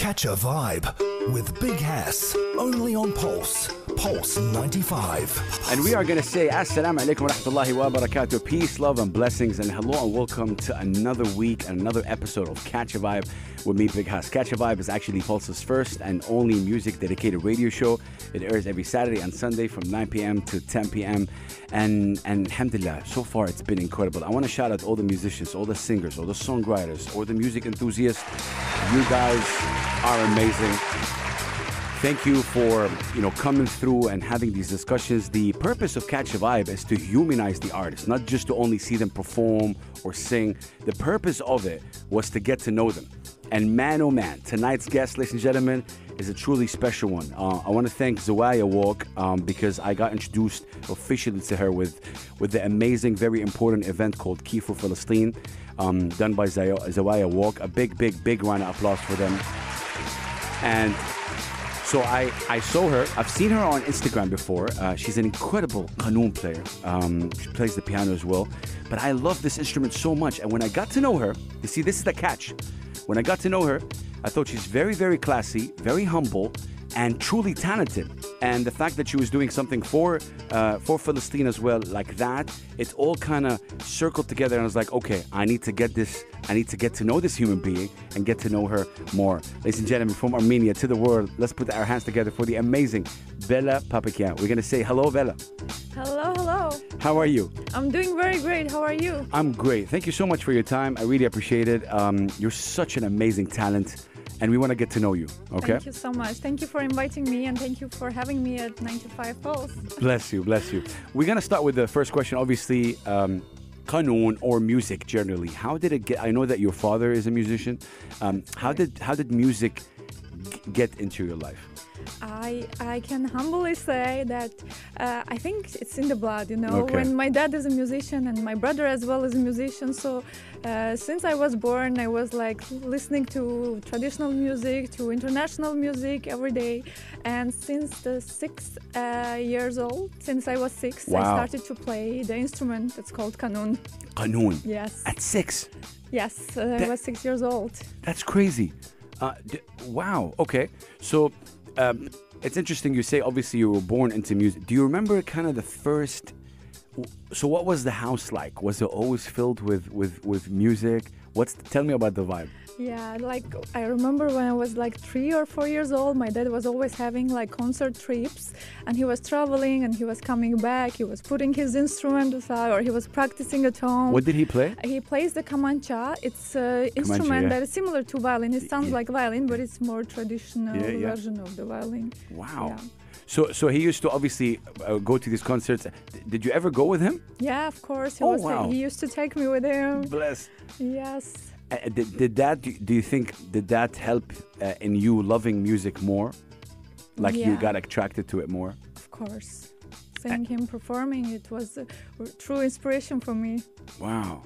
Catch a Vibe with Big Hass, only on Pulse. Pulse 95. And we are going to say Assalamu alaikum wa rahmatullahi wa barakatuh. Peace, love, and blessings. And hello and welcome to another week and another episode of Catch a Vibe with me, Big Hass. Catch a Vibe is actually Pulse's first and only music-dedicated radio show. It airs every Saturday and Sunday from 9 p.m. to 10 p.m. And alhamdulillah, so far it's been incredible. I want to shout out all the musicians, all the singers, all the songwriters, all the music enthusiasts. You guys are amazing. Thank you for, coming through and having these discussions. The purpose of Catch a Vibe is to humanize the artist, not just to only see them perform or sing. The purpose of it was to get to know them. And man, oh man, tonight's guest, ladies and gentlemen, is a truly special one. I want to thank Zawaya Walk because I got introduced officially to her with the amazing, very important event called Key for Palestine, done by Zawaya Walk. A big round of applause for them. And so I saw her. I've seen her on Instagram before. She's an incredible qanun player. She plays the piano as well. But I love this instrument so much. And when I got to know her, you see, this is the catch. When I got to know her, I thought she's very, very classy, very humble, and truly talented. And the fact that she was doing something for Palestine as well, like that, it all kind of circled together. And I was like, okay, I need to get to know this human being and get to know her more. Ladies and gentlemen, from Armenia to the world, let's put our hands together for the amazing Vela Papakian. We're going to say hello, Vela. Hello. How are you? I'm doing very great. How are you? I'm great. Thank you so much for your time. I really appreciate it. You're such an amazing talent. And we want to get to know you, okay? Thank you so much. Thank you for inviting me, and thank you for having me at 95 Pulse. Bless you. We're going to start with the first question. Obviously, qanun or music generally. How did it get? I know that your father is a musician. How did music get into your life? I can humbly say that I think it's in the blood, Okay. When my dad is a musician and my brother as well is a musician, so since I was born, I was like listening to traditional music, to international music every day. And since the 6 years old, since I was 6, Wow. I started to play the instrument that's called qanun. Qanun? Yes. At 6? Yes, I was 6 years old. That's crazy. Wow. Okay. So it's interesting you say obviously you were born into music. Do you remember kind of the first... So what was the house like? Was it always filled with music? Tell me about the vibe. Yeah, I remember when I was 3 or 4 years old, my dad was always having concert trips, and he was traveling and he was coming back. He was putting his instrument aside, or he was practicing at home. What did he play? He plays the kamancha. It's an instrument that is similar to violin. It sounds like violin, but it's more traditional version of the violin. Wow. Yeah. So he used to obviously go to these concerts. Did you ever go with him? Yeah, of course. Wow. He used to take me with him. Bless. Yes. Do you think that help in you loving music more? You got attracted to it more? Of course. Seeing him performing, it was a true inspiration for me. Wow.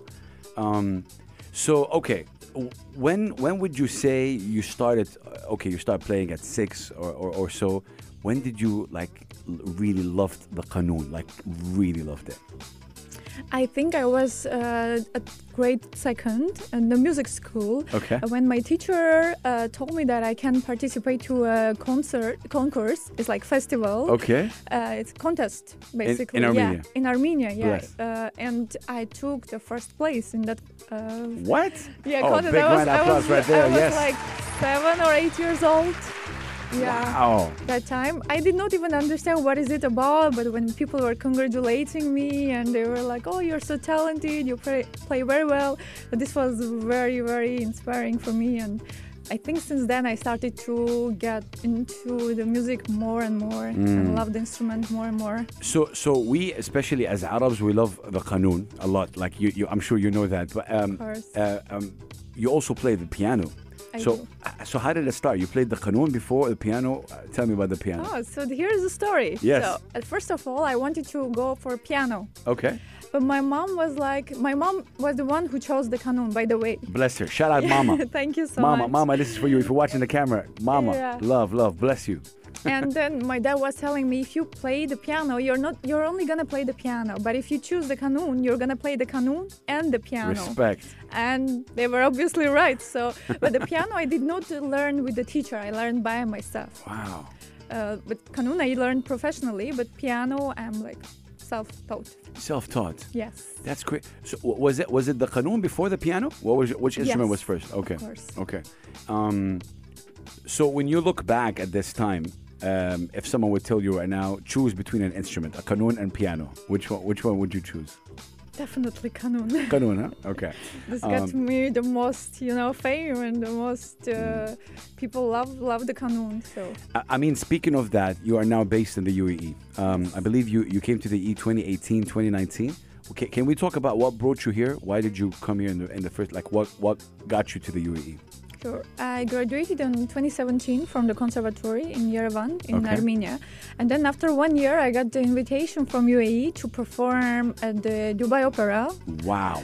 So, okay. When would you say you started, you started playing at 6 or so. When did you really loved the qanun, really loved it? I think I was at grade 2nd in the music school. Okay. When my teacher told me that I can participate to a concourse. It's like festival. Okay. It's contest, basically. In Armenia? Yeah, in Armenia, yeah. Bless. And I took the first place in that... What? Yeah, oh, contest. big round of applause right there, yes. I was 7 or 8 years old. Yeah, wow. That time I did not even understand what is it about, but when people were congratulating me and they were like, oh, you're so talented, you play very well, this was very, very inspiring for me. And I think since then I started to get into the music more and more and love the instrument more and more. So we, especially as Arabs, we love the qanun a lot. You I'm sure you know that. But of course. You also play the piano. So how did it start? You played the qanun before the piano. Tell me about the piano. Oh, so here's the story. Yes. So first of all, I wanted to go for piano. Okay. But my mom was the one who chose the qanun, by the way. Bless her. Shout out Mama. Thank you so much. Mama, this is for you. If you're watching the camera, Mama, love, bless you. And then my dad was telling me, if you play the piano, you're only gonna play the piano. But if you choose the qanun, you're gonna play the qanun and the piano. Respect. And they were obviously right. So, but the piano I did not learn with the teacher. I learned by myself. Wow. But qanun I learned professionally, but piano I'm like self-taught. Self-taught. Yes. That's great. So was it the qanun before the piano? Which instrument Yes, was first? Okay. of course. Okay. So when you look back at this time, if someone would tell you right now, choose between an instrument, a qanun and piano, which one would you choose? Definitely qanun. Qanun, huh? Okay. This got me the most, fame, and the most people love the qanun. So I mean, speaking of that, you are now based in the UAE. I believe you came to the UAE 2018, 2019. Okay, can we talk about what brought you here? Why did you come here in the first? Like, what got you to the UAE? sure. I graduated in 2017 from the conservatory in Yerevan, in Okay. Armenia. And then after 1 year, I got the invitation from UAE to perform at the Dubai Opera. Wow.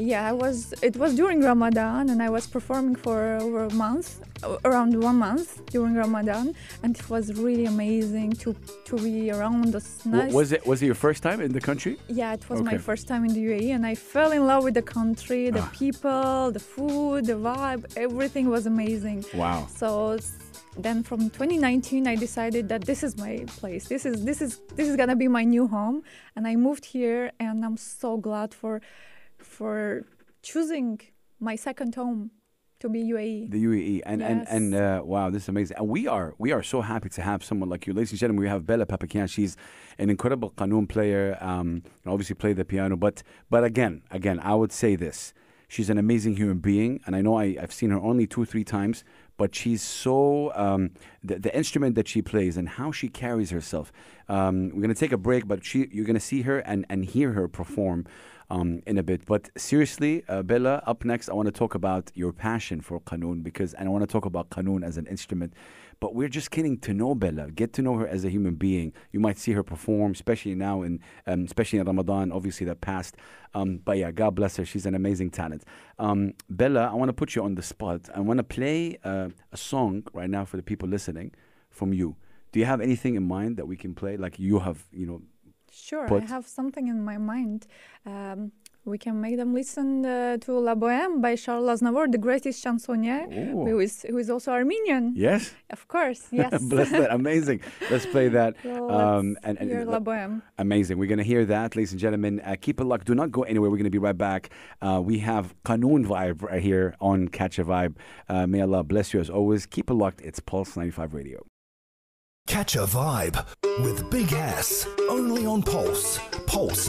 It was during Ramadan, and I was performing for over a month, around 1 month during Ramadan. And it was really amazing to be around this nice... Was it your first time in the country? Yeah, it was Okay. my first time in the UAE, and I fell in love with the country, the Ah. people, the food, the vibe. Everything was amazing. Wow. So then from 2019, I decided that this is my place. This is gonna be my new home, and I moved here, and I'm so glad for choosing my second home to be UAE. The UAE and Yes. wow, this is amazing. And we are so happy to have someone like you, ladies and gentlemen. We have Bella Papakian. She's an incredible qanun player. Obviously play the piano, but again, I would say this: she's an amazing human being, and I know I've seen her only 2-3 times, but she's so the instrument that she plays and how she carries herself. We're gonna take a break, but you're gonna see her and hear her perform. In a bit. But seriously, Bella, up next, I want to talk about your passion for qanun and I want to talk about qanun as an instrument. But we're just getting to know Bella, get to know her as a human being. You might see her perform, especially now, especially in Ramadan, obviously that passed. But yeah, God bless her. She's an amazing talent. Bella, I want to put you on the spot. I want to play a song right now for the people listening from you. Do you have anything in mind that we can play? Like you have, Sure, But- I have something in my mind. We can make them listen to La Bohème by Charles Aznavour, the greatest chansonnier, Ooh. who is also Armenian. Yes? Of course, yes. Bless that. Amazing. Let's play that. So let's and hear La Bohème. Amazing. We're going to hear that, ladies and gentlemen. Keep it locked. Do not go anywhere. We're going to be right back. We have qanun vibe right here on Catch a Vibe. May Allah bless you as always. Keep it locked. It's Pulse 95 Radio. Catch a Vibe with Big Ass, only on Pulse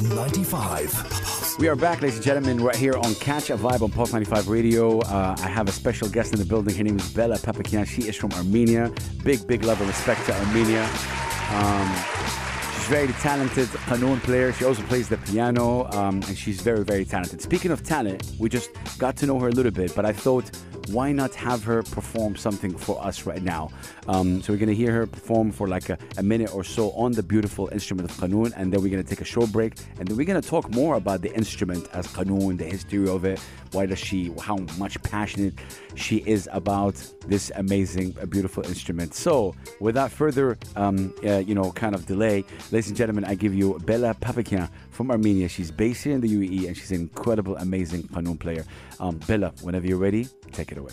95. We are back, ladies and gentlemen, right here on Catch a Vibe on Pulse 95 Radio. I have a special guest in the building. Her name is Bella Papakian. She is from Armenia. Big love and respect to Armenia. She's very talented qanun player. She also plays the piano, and she's very talented. Speaking of talent, we just got to know her a little bit, but I thought, why not have her perform something for us right now? So we're going to hear her perform for like a minute or so on the beautiful instrument of qanun, and then we're going to take a short break, and then we're going to talk more about the instrument as qanun, the history of it, how much passionate she is about this amazing, beautiful instrument. So without further, kind of delay, ladies and gentlemen, I give you Bella Papakian from Armenia. She's based here in the UAE, and she's an incredible, amazing qanun player. Bella, whenever you're ready, take it away.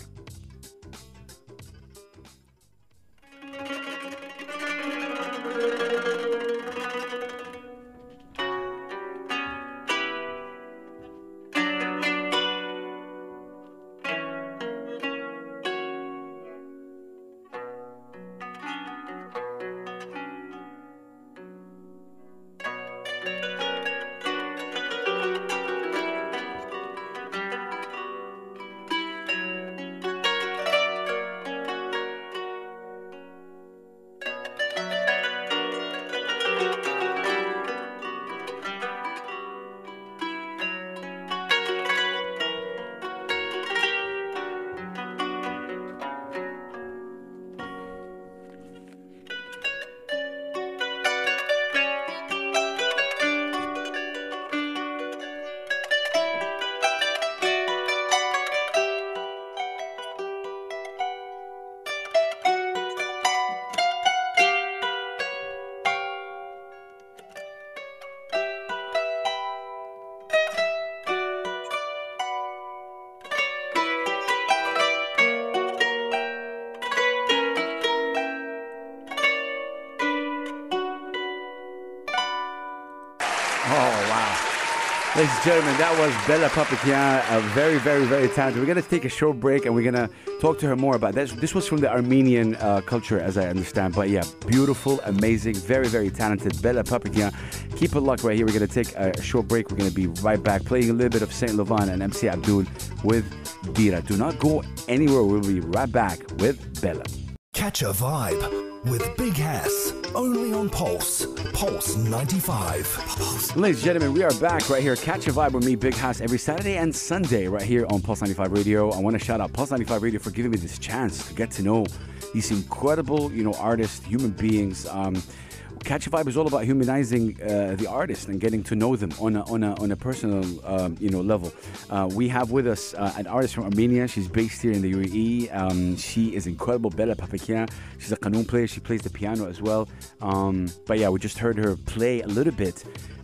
Oh, wow. Ladies and gentlemen, that was Bella Papakian, very, very, very talented. We're going to take a short break and we're going to talk to her more about this. This was from the Armenian culture, as I understand. But yeah, beautiful, amazing, very, very talented Bella Papakian. Keep it locked right here. We're going to take a short break. We're going to be right back, playing a little bit of Saint Laurent and MC Abdul with Dira. Do not go anywhere. We'll be right back with Bella. Catch a vibe with Big Hass, only on Pulse. Pulse 95. Pulse. Ladies and gentlemen, we are back right here. Catch a vibe with me, Big Hass, every Saturday and Sunday right here on Pulse 95 Radio. I want to shout out Pulse 95 Radio for giving me this chance to get to know these incredible, artists, human beings. Catch a Vibe is all about humanizing the artist and getting to know them on a personal level. We have with us an artist from Armenia. She's based here in the UAE. She is incredible, Bella Papakian. She's a qanun player. She plays the piano as well. But yeah, we just heard her play a little bit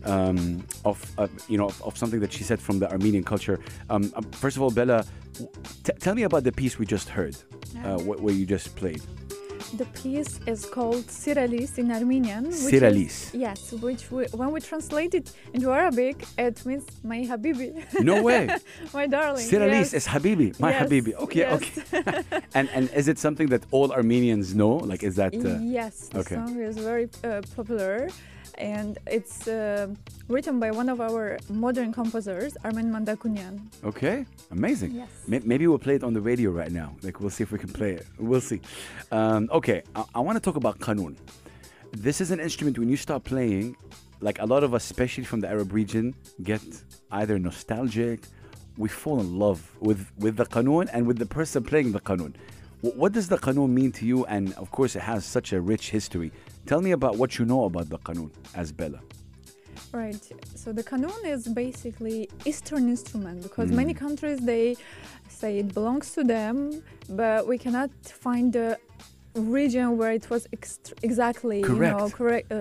of something that she said from the Armenian culture. First of all, Bella, tell me about the piece we just heard, where you just played. The piece is called Siralis in Armenian. Siralis. Yes, which when we translate it into Arabic, it means my Habibi. No way. My darling. Siralis is Habibi, my Yes, Habibi. Okay, yes. okay. and is it something that all Armenians know? Like, is that... Yes, the okay. song is very popular. And it's written by one of our modern composers, Armen Mandakunyan. Okay, amazing. Yes. Maybe we'll play it on the radio right now. Like, we'll see if we can play it. We'll see. Okay, I want to talk about qanun. This is an instrument when you start playing, like a lot of us, especially from the Arab region, get either nostalgic, we fall in love with the qanun and with the person playing the qanun. What does the qanun mean to you? And of course, it has such a rich history. Tell me about what you know about the qanun as Bella. Right. So the qanun is basically Eastern instrument because many countries, they say it belongs to them, but we cannot find the region where it was exactly Correct.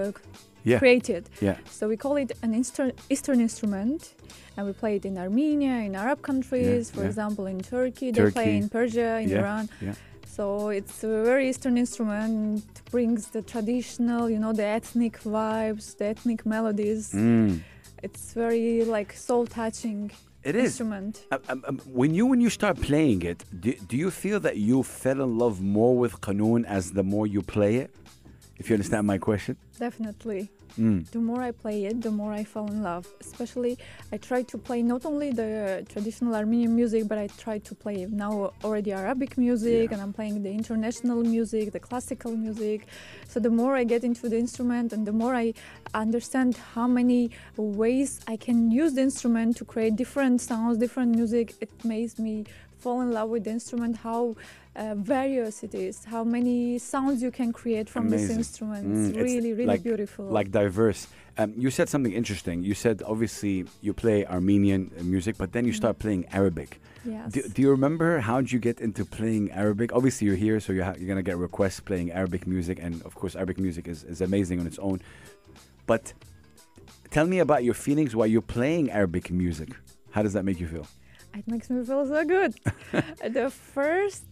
created. Yeah. So we call it an Eastern instrument, and we play it in Armenia, in Arab countries, for example, in Turkey. They play in Persia, in Iran. Yeah. So it's a very Eastern instrument, brings the traditional, the ethnic vibes, the ethnic melodies. It's very soul-touching instrument. When you start playing it, do you feel that you fell in love more with qanun as the more you play it? If you understand my question? Definitely. The more I play it, the more I fall in love. Especially, I try to play not only the traditional Armenian music, but I try to play now already Arabic music, and I'm playing the international music, the classical music. So the more I get into the instrument and the more I understand how many ways I can use the instrument to create different sounds, different music, it makes me fall in love with the instrument, how various it is, how many sounds you can create from this instrument. It's really, really beautiful. Like diverse. You said something interesting. You said obviously you play Armenian music, but then you start playing Arabic. Yes. Do you remember how did you get into playing Arabic? Obviously you're here, so you're going to get requests playing Arabic music, and of course Arabic music is amazing on its own. But tell me about your feelings while you're playing Arabic music. How does that make you feel? It makes me feel so good. The first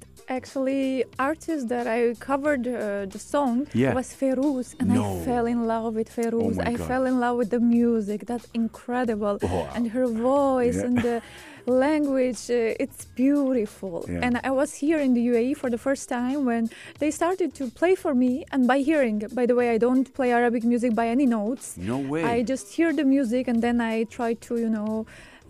artist that I covered the song was Ferouz, and I fell in love with Ferouz. I fell in love with the music. That's incredible. And her voice and the language, it's beautiful. And I was here in the UAE for the first time when they started to play for me, and by hearing. By the way, I don't play Arabic music by any notes. No way. I just hear the music and then I try to,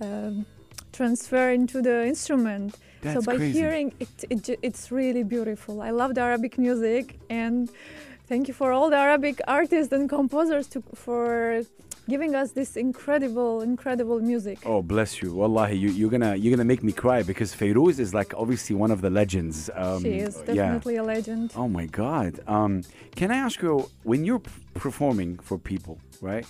transfer into the instrument. That's so by crazy. hearing it's really beautiful. I love the Arabic music, and thank you for all the Arabic artists and composers for giving us this incredible music. Oh, bless you. Wallahi, you're gonna make me cry, because Ferouz is obviously one of the legends. She is definitely a legend. Oh my God. Can I ask you, when you're performing for people, right?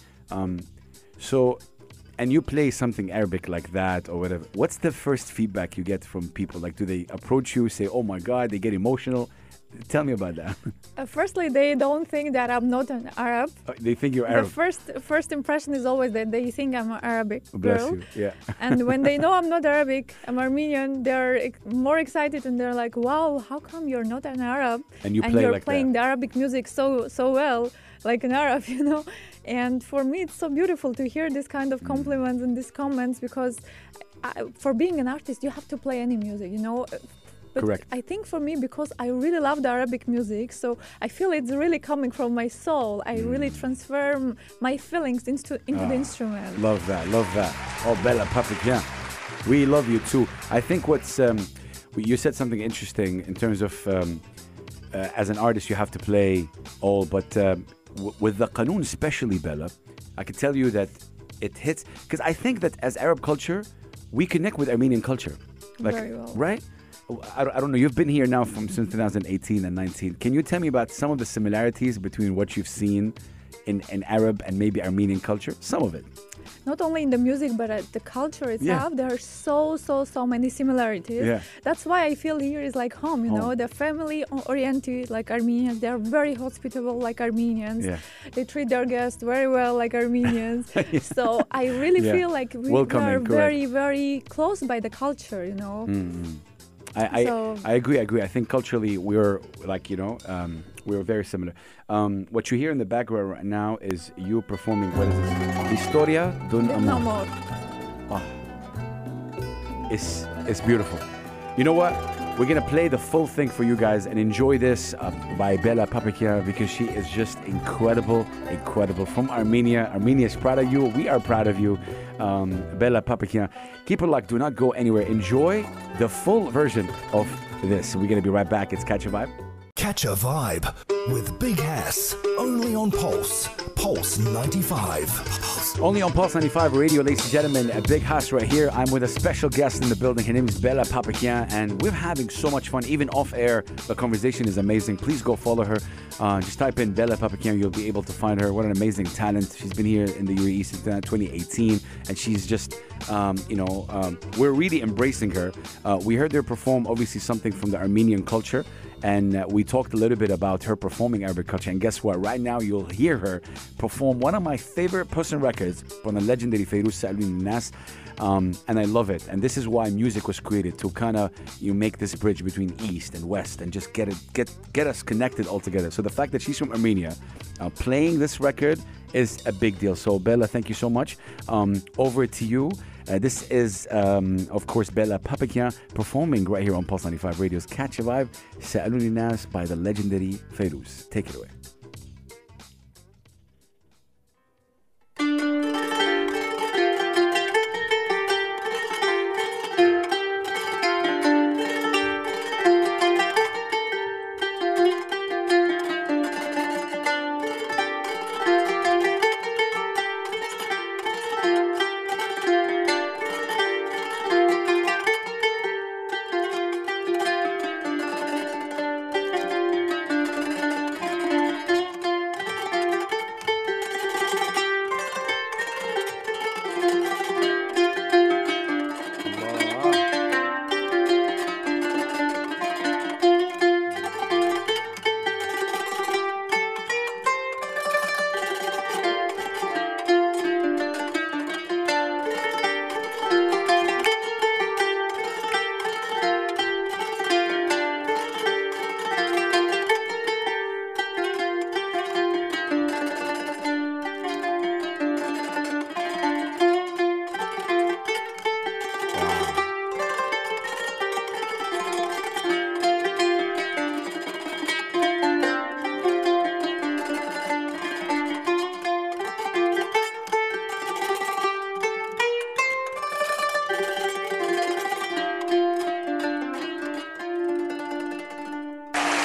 And you play something Arabic like that or whatever, what's the first feedback you get from people? Like, do they approach you, say, oh my God, they get emotional? Tell me about that. Firstly, they don't think that I'm not an Arab. They think you're The Arab. first impression is always that they think I'm an Arabic Bless girl. you. Yeah. And when they know I'm not Arabic, I'm Armenian, they're more excited and they're like, wow, how come you're not an Arab? And you and play you're like playing that. the Arabic music so well, like an Arab, you know? And for me, it's so beautiful to hear this kind of compliments and these comments because for being an artist, you have to play any music, you know? But Correct. I think for me, because I really love the Arabic music, so I feel it's really coming from my soul. I really transfer my feelings into the instrument. Love that. Love that. Oh, Bella Papikian. We love you too. I think what's you said something interesting in terms of as an artist you have to play all, but with the Qanun especially, Bella, I can tell you that it hits because I think that as Arab culture, we connect with Armenian culture, like Very well. right. I don't know. You've been here now since 2018 and 19. Can you tell me about some of the similarities between what you've seen in Arab and maybe Armenian culture? Some of it. Not only in the music, but the culture itself, there are so many similarities. Yeah. That's why I feel here is like home, you know. They're family-oriented like Armenians. They're very hospitable like Armenians. Yeah. They treat their guests very well like Armenians. So I really feel like we Welcoming, are correct. very, very close by the culture, you know. I agree. I think culturally we're like, we're very similar. What you hear in the background right now is you performing, what is this? Historia d'un amor. It's beautiful. You know what? We're going to play the full thing for you guys and enjoy this by Bella Papikian because she is just incredible from Armenia. Armenia is proud of you. We are proud of you. Bella Papikian. Keep it locked. Do not go anywhere. Enjoy the full version of this. We're going to be right back. It's Catch a Vibe. Catch a Vibe with Big Hass, only on Pulse. Pulse 95. Only on Pulse 95 Radio, ladies and gentlemen. A Big Hass right here. I'm with a special guest in the building. Her name is Bella Papikian, and we're having so much fun. Even off air, the conversation is amazing. Please go follow her. Just type in Bella Papikian. You'll be able to find her. What an amazing talent. She's been here in the UAE since 2018, and she's just, we're really embracing her. We heard her perform, obviously, something from the Armenian culture. And we talked a little bit about her performing Arabic culture. And guess what? Right now, you'll hear her perform one of my favorite personal records from the legendary Fayrouz Sa'alouni Nas. And I love it. And this is why music was created, to kind of make this bridge between East and West and just get us connected all together. So the fact that she's from Armenia playing this record is a big deal. So Bella, thank you so much. Over to you. This is, of course, Bella Papikian performing right here on Pulse 95 Radio's Catch a Vibe, Sa'alouni Nas by the legendary Fayrouz. Take it away.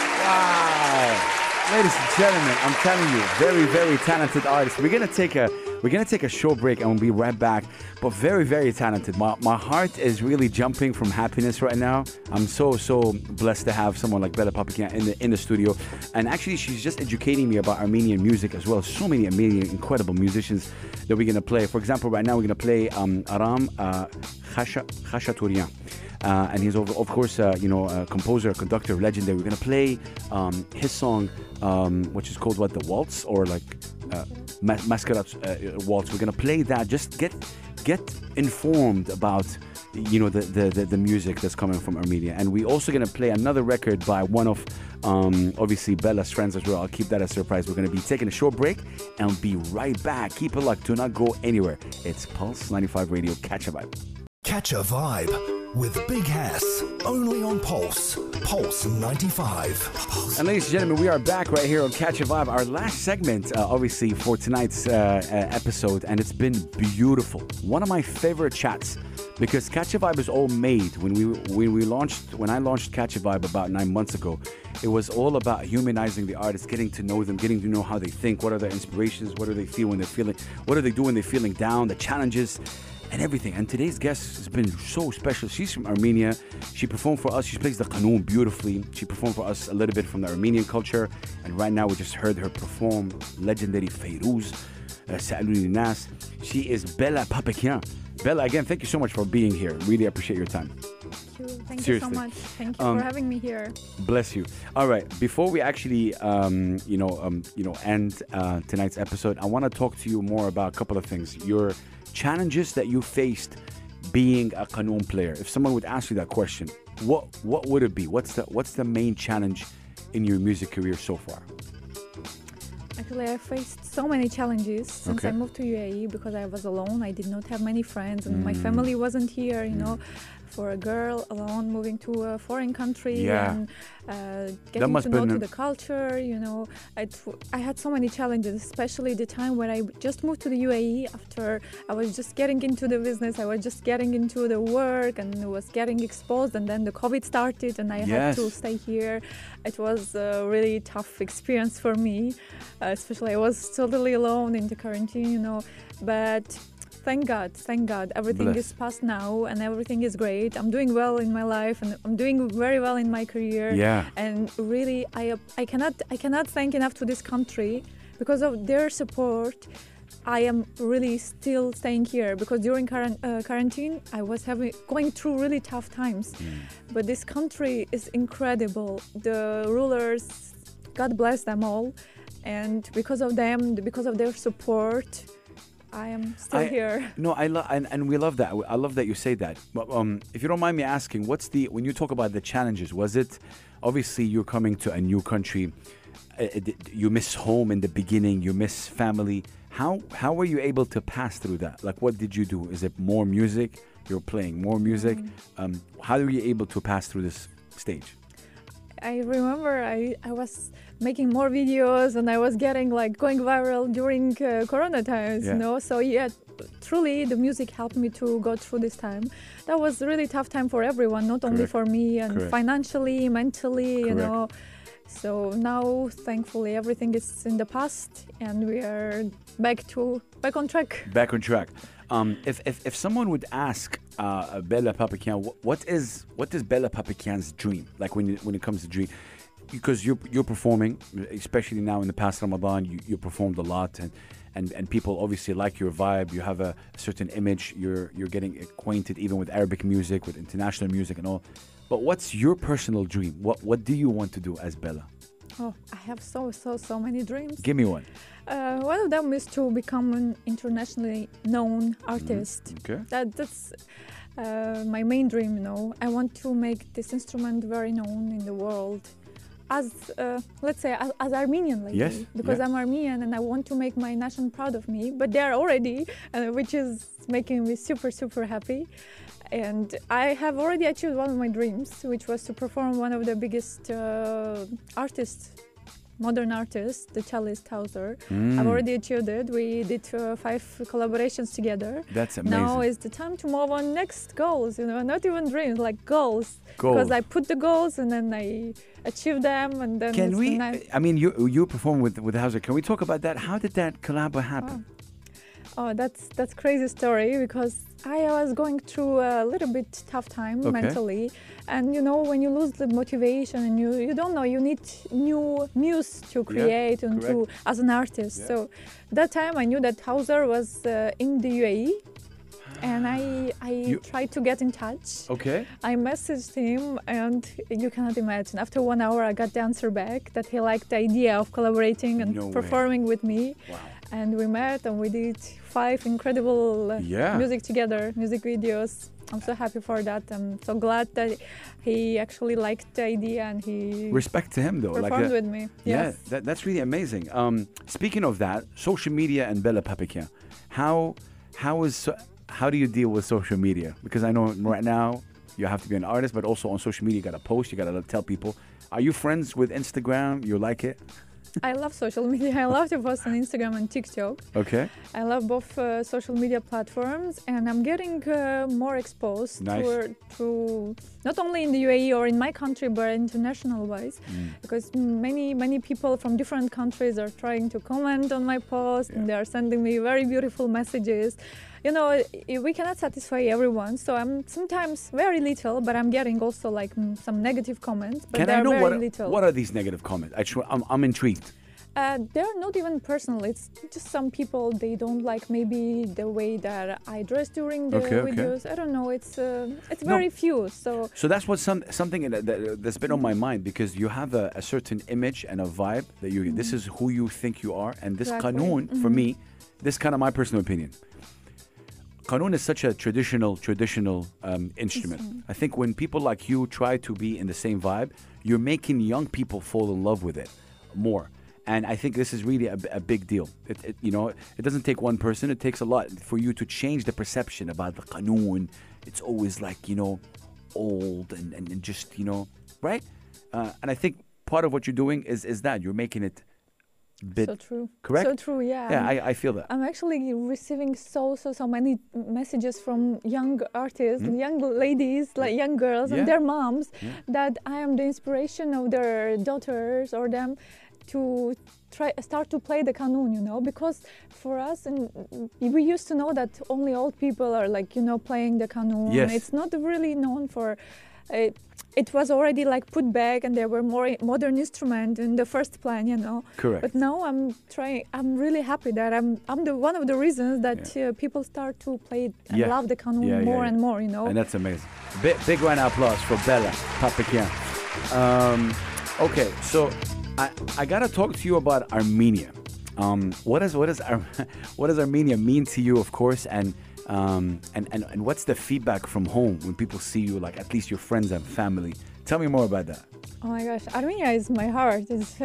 Ladies and gentlemen, I'm telling you, very, very talented artist. We're going to take a We're going to take a short break and we'll be right back. But very, very talented. My heart is really jumping from happiness right now. I'm so blessed to have someone like Bella Papakian in the studio. And actually, she's just educating me about Armenian music as well. So many Armenian incredible musicians that we're going to play. For example, right now we're going to play Aram Khachaturian. And he's, of course, a composer, conductor, legendary. We're going to play his song, which is called, the Waltz, or like Masquerade Waltz. We're going to play that. Just get informed about, the music that's coming from Armenia. And we're also going to play another record by one of, obviously, Bella's friends as well. I'll keep that a surprise. We're going to be taking a short break and we'll be right back. Keep it locked. Do not go anywhere. It's Pulse 95 Radio. Catch a vibe. Catch a vibe with Big Hass, only on Pulse 95. And ladies and gentlemen, we are back right here on Catch a Vibe, our last segment, obviously, for tonight's episode, and it's been beautiful. One of my favorite chats, because Catch a Vibe is all made. When I launched Catch a Vibe about 9 months ago, it was all about humanizing the artists, getting to know them, getting to know how they think, what are their inspirations, what do they feel when they're feeling, what do they do when they're feeling down, the challenges, and everything. And today's guest has been so special. She's from Armenia. She performed for us. She plays the qanun beautifully. She performed for us a little bit from the Armenian culture. And right now we just heard her perform legendary Fayrouz, Sa'aluni Nas. She is Bella Papakian. Bella, again, thank you so much for being here. Really appreciate your time. Thank you. Thank Seriously. you so much. Thank you for having me here. Bless you. All right. Before we actually, end tonight's episode, I want to talk to you more about a couple of things. Your challenges that you faced being a qanun player. If someone would ask you that question, what would it be? What's the main challenge in your music career so far? Actually, I faced so many challenges since Okay. I moved to UAE because I was alone. I did not have many friends, and my family wasn't here. For a girl alone moving to a foreign country Yeah. and getting must to know been to the culture. I had so many challenges, especially the time when I just moved to the UAE. After I was just getting into the business, I was just getting into the work and was getting exposed, and then the COVID started, and I had to Yes. stay here. It was a really tough experience for me, especially I was totally alone in the quarantine, but thank God, everything Bless. is past now and everything is great. I'm doing well in my life and I'm doing very well in my career. Yeah. And really, I cannot thank enough to this country because of their support. I am really still staying here because during quarantine I was going through really tough times. But this country is incredible. The rulers, God bless them all, and because of them, because of their support, I am still here. No, and we love that. I love that you say that. But if you don't mind me asking, when you talk about the challenges, was it obviously you're coming to a new country, you miss home in the beginning, you miss family. How were you able to pass through that? Like, what did you do? Is it more music? You're playing more music. How were you able to pass through this stage? I remember I was making more videos and I was getting going viral during Corona times, So truly the music helped me to go through this time. That was a really tough time for everyone, not only for me, and financially, mentally, So now, thankfully, everything is in the past and we are back on track. Back on track. If someone would ask Bella Papakian, what is Bella Papakian's dream? Like when it comes to dream, because you're performing, especially now in the past Ramadan, you performed a lot, and people obviously like your vibe. You have a certain image. You're getting acquainted even with Arabic music, with international music, and all. But what's your personal dream? What do you want to do as Bella? Oh, I have so many dreams. Give me one. One of them is to become an internationally known artist. Okay. That's my main dream. I want to make this instrument very known in the world. As let's say, as Armenian lady, Yes, because yeah. I'm Armenian and I want to make my nation proud of me. But they are already, which is making me super happy. And I have already achieved one of my dreams, which was to perform one of the biggest modern artists, the cellist Hauser. I've already achieved it. We did 5 collaborations together. That's amazing. Now is the time to move on next goals, not even dreams, like goals. Goals. Because I put the goals and then I achieve them, and then Can it's we? nice. I mean, you perform with Hauser. Can we talk about that? How did that collab happen? Oh, that's crazy story because I was going through a little bit tough time Okay. mentally, and you know when you lose the motivation and you don't know you need new muse to create and to correct. as an artist. Yeah. So that time I knew that Hauser was in the UAE, and I You- tried to get in touch. Okay. I messaged him, and you cannot imagine. After 1 hour, I got the answer back that he liked the idea of collaborating and No way. performing with me. Wow. And we met and we did 5 incredible Yeah. music together, music videos. I'm so happy for that. I'm so glad that he actually liked the idea and he Respect to him though. performed that. with me. Yeah, Yes. that's really amazing. Speaking of that, social media and Bella Papikian, how do you deal with social media? Because I know right now you have to be an artist, but also on social media you gotta post, you gotta tell people. Are you friends with Instagram? You like it? I love social media. I love to post on Instagram and TikTok. Okay. I love both social media platforms, and I'm getting more exposed Nice. to not only in the UAE or in my country, but international wise, because many people from different countries are trying to comment on my post, and they are sending me very beautiful messages. You know, we cannot satisfy everyone, so I'm sometimes very little, but I'm getting also like some negative comments. But Can they're I know very little. what are these negative comments? I'm intrigued. They're not even personal. It's just some people, they don't like maybe the way that I dress during the Okay, okay. videos. I don't know. It's very few. So So that's what something that's been on my mind, because you have a certain image and a vibe that you. This is who you think you are, and this Exactly. Qanun for me, this is kind of my personal opinion. Qanun is such a traditional instrument. I think when people like you try to be in the same vibe, you're making young people fall in love with it more. And I think this is really a big deal. It doesn't take one person. It takes a lot for you to change the perception about the Qanun. It's always like, old and just, right? And I think part of what you're doing is that you're making it bit so true. correct? So true. Yeah. Yeah, I feel that. I'm actually receiving so many messages from young artists, young ladies, like young girls Yeah. and their moms, Yeah. that I am the inspiration of their daughters or them to start to play the Qanun, because for us, and we used to know that only old people are like, playing the Qanun. Yes. It's not really known for. It was already like put back, and there were more modern instruments in the first plan, Correct. But now I'm really happy that I'm one of the reasons that people start to play it and Yeah. love the Qanun Yeah, more yeah. and more, And that's amazing. Big round of applause for Bella Papikian. Okay, so I gotta talk to you about Armenia. What does Armenia mean to you, of course, and what's the feedback from home when people see you, like at least your friends and family? Tell me more about that. Oh my gosh, Armenia is my heart.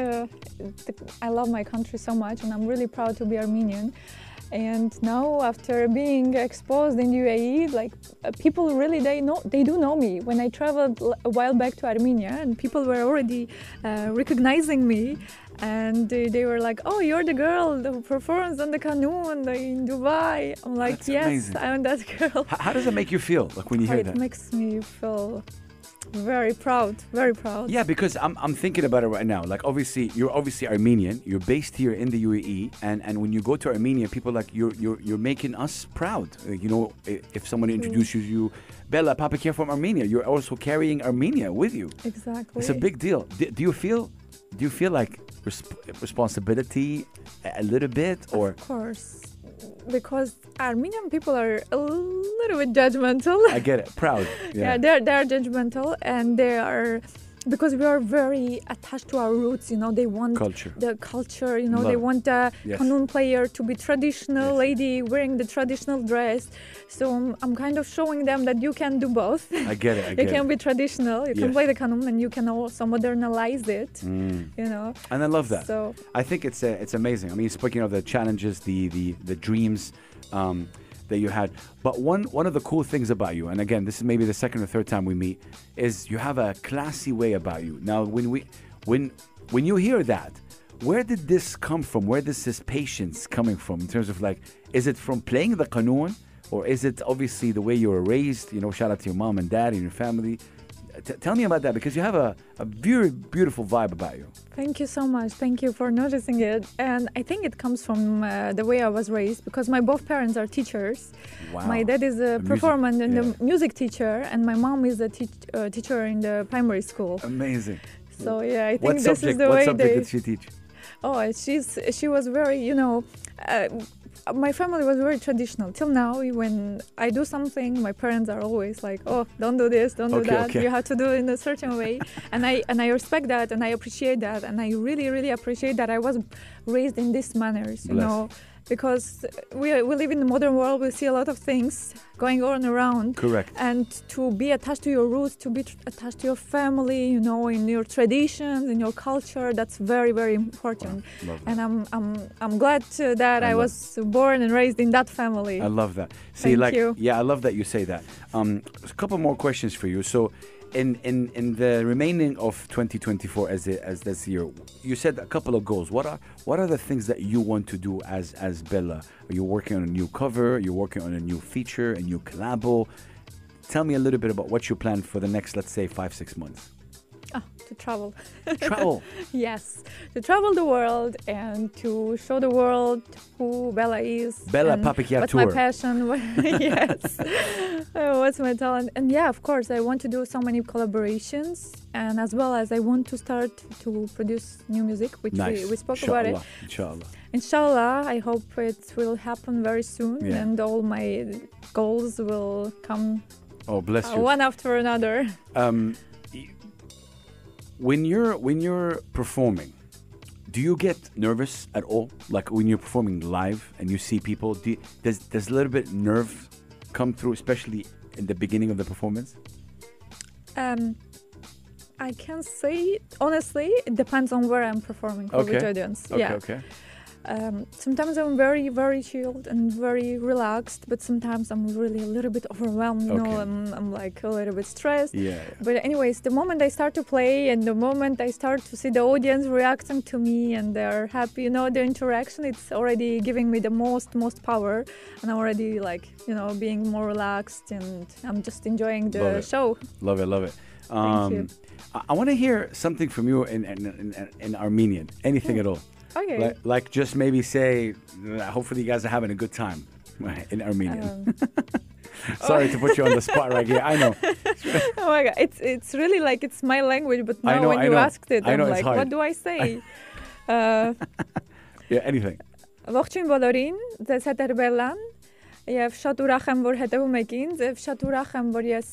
I love my country so much, and I'm really proud to be Armenian. And now, after being exposed in UAE, like people really they do know me. When I traveled a while back to Armenia, and people were already recognizing me, and they were like, "Oh, you're the girl who performs on the Qanun in Dubai." I'm like, That's "Yes, amazing. I'm that girl." How does it make you feel, like when you hear It that? makes me feel very proud, very proud. Yeah, because I'm thinking about it right now. Like you're obviously Armenian. You're based here in the UAE, and when you go to Armenia, people like you're making us proud. If someone introduces you, Bella Papikian from Armenia, you're also carrying Armenia with you. Exactly. It's a big deal. Do you feel like responsibility a little bit, or? Of course, because Armenian people are a little bit judgmental. I get it. Proud. Yeah, they're judgmental, and they are, because we are very attached to our roots. They want Culture. the culture. Love They it. want the Yes. Qanun player to be traditional Yes. lady wearing the traditional dress. So I'm kind of showing them that you can do both. I get it. You can be traditional, you can Yes. play the Qanun, and you can also modernize it. And I love that. So I think it's amazing. I mean, speaking of the challenges, the dreams that you had, but one of the cool things about you, and again, this is maybe the second or third time we meet, is you have a classy way about you. Now, when you hear that, where did this come from? Where is this patience coming from? In terms of like, is it from playing the Qanun, or is it obviously the way you were raised? Shout out to your mom and dad and your family. Tell me about that, because you have a very beautiful vibe about you. Thank you so much. Thank you for noticing it. And I think it comes from the way I was raised, because my both parents are teachers. Wow. My dad is a performer and a music teacher, and my mom is a teacher in the primary school. Amazing. So yeah, I think What this subject? is the What way subject they. did she teach? Oh, she was very, my family was very traditional. Till now, when I do something, my parents are always like, "Oh, don't do this, don't do that. Okay. You have to do it in a certain way." and I respect that, and I appreciate that, and I really, really appreciate that I was raised in these manners, because we live in the modern world. We see a lot of things going on around. Correct. And to be attached to your roots, to be attached to your family, in your traditions, in your culture, that's very, very important. Wow. Love that. And I'm glad that I was born and raised in that family. I love that. See, Thank you. Yeah, I love that you say that. A couple more questions for you. So, in the remaining of 2024 as this year, you said a couple of goals. What are the things that you want to do as Bella? Are you working on a new cover? You're working on a new feature, a new collabo? Tell me a little bit about what you plan for the next, let's say, 5-6 months. To travel. Travel. Yes, to travel the world and to show the world who Bella is. Bella and Papikia what's Tour. my passion? Yes. What's my talent? And yeah, of course, I want to do so many collaborations, and as well as I want to start to produce new music, which Nice. we spoke about it. Inshallah. Inshallah, I hope it will happen very soon, Yeah. and all my goals will come Oh, bless you. one after another. When you're performing, do you get nervous at all? Like when you're performing live and you see people, does a little bit nerve come through, especially in the beginning of the performance? I can say honestly, it depends on where I'm performing for which audience. Okay. Sometimes I'm very, very chilled and very relaxed, but sometimes I'm really a little bit overwhelmed. I'm like a little bit stressed. Yeah. But anyways, the moment I start to play and the moment I start to see the audience reacting to me and they're happy, the interaction, it's already giving me the most power, and I'm already like, being more relaxed, and I'm just enjoying the show. Love it. Thank you. I want to hear something from you in Armenian, anything at all. Okay. Like just maybe say, hopefully you guys are having a good time in Armenian. Sorry to put you on the spot right here. I know. Oh my God, it's really like it's my language, but now when you asked it, I'm like, what do I say? Yeah, anything. Ողջույն բոլորին, ձեզ հետ է Բելլան, եւ շատ ուրախ եմ, որ հետևում եք ինձ, եւ շատ ուրախ եմ, որ ես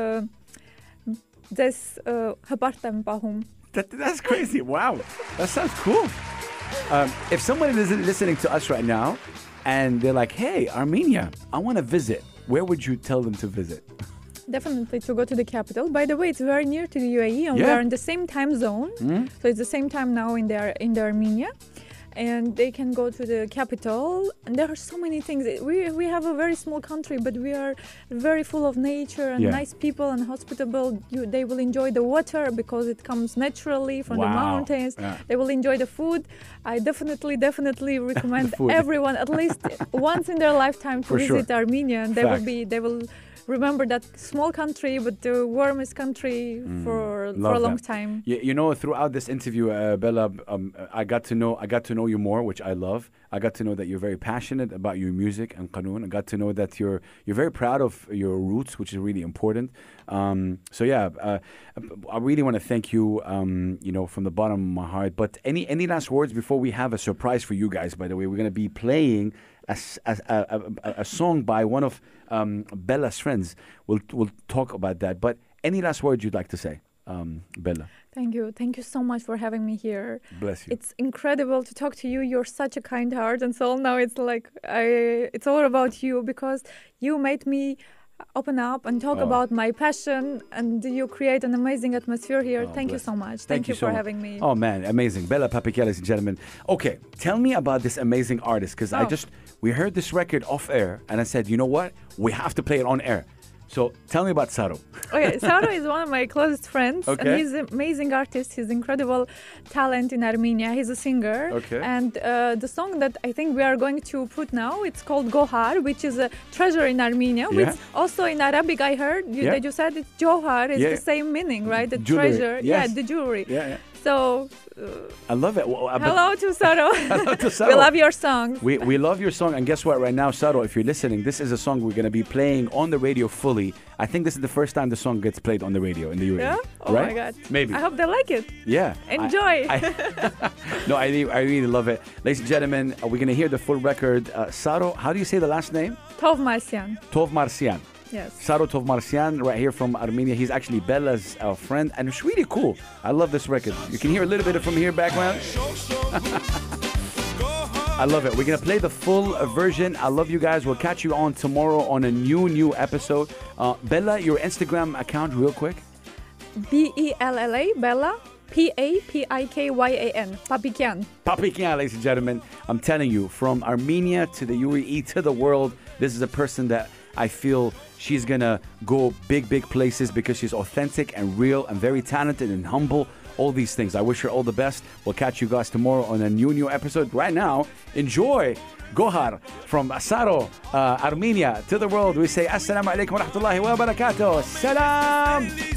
ձեզ հպարտ եմ պահում. That's crazy. Wow. That sounds cool. If someone is listening to us right now and they're like, hey, Armenia, I want to visit, where would you tell them to visit? Definitely to go to the capital. By the way, it's very near to the UAE, and we are in the same time zone. So it's the same time now in the Armenia. And they can go to the capital, and there are so many things. We have a very small country, but we are very full of nature and nice people and hospitable. They will enjoy the water because it comes naturally from the mountains. Yeah. They will enjoy the food. I definitely recommend everyone at least once in their lifetime to visit Armenia, and they will remember that small country, but the warmest country for a long time. Throughout this interview, Bella, I got to know you more, which I love. I got to know that you're very passionate about your music and Qanun. I got to know that you're very proud of your roots, which is really important. I really want to thank you, from the bottom of my heart. But any last words before we have a surprise for you guys? By the way, we're going to be playing a song by one of Bella's friends. We'll talk about that. But any last words you'd like to say, Bella? Thank you so much for having me here. Bless you. It's incredible to talk to you. You're such a kind heart and soul. Now it's like it's all about you, because you made me open up and talk about my passion, and you create an amazing atmosphere here. Thank you so much. Thank you for having me. Oh man, amazing. Bella Papikia, ladies and gentlemen. Okay, tell me about this amazing artist, because we heard this record off air, and I said, you know what? We have to play it on air. So tell me about Saro. Okay, Saro is one of my closest friends. Okay. And he's an amazing artist. He's incredible talent in Armenia. He's a singer. Okay. And the song that I think we are going to put now, it's called Gohar, which is a treasure in Armenia. Yeah. Which also in Arabic I heard that you said it's Johar. It's Yeah. the same meaning, right? The Jewelry. treasure. Yes. Yeah, the jewelry. Yeah. So, I love it. Well, hello to Saro. Hello to Saro. We love your songs. We love your song, and guess what? Right now, Saro, if you're listening, this is a song we're going to be playing on the radio fully. I think this is the first time the song gets played on the radio in the UAE. Yeah? Oh right? my God. Maybe. I hope they like it. Yeah. Enjoy. No, I really love it. Ladies and gentlemen, we're going to hear the full record. Saro, how do you say the last name? Tov Marcian. Tov Marcian. Yes. Saro Tov Marcian, right here from Armenia. He's actually Bella's friend, and it's really cool. I love this record. You can hear a little bit from here background. I love it. We're going to play the full version. I love you guys. We'll catch you on tomorrow on a new episode. Bella, your Instagram account real quick. Bella, Bella, Papikyan, Papikyan. Papikyan, ladies and gentlemen. I'm telling you, from Armenia to the UAE to the world, this is a person that I feel she's going to go big places because she's authentic and real and very talented and humble. All these things. I wish her all the best. We'll catch you guys tomorrow on a new episode. Right now, enjoy Gohar from Saro, Armenia to the world. We say Assalamu alaikum wa rahmatullahi wa barakatuh. Salam.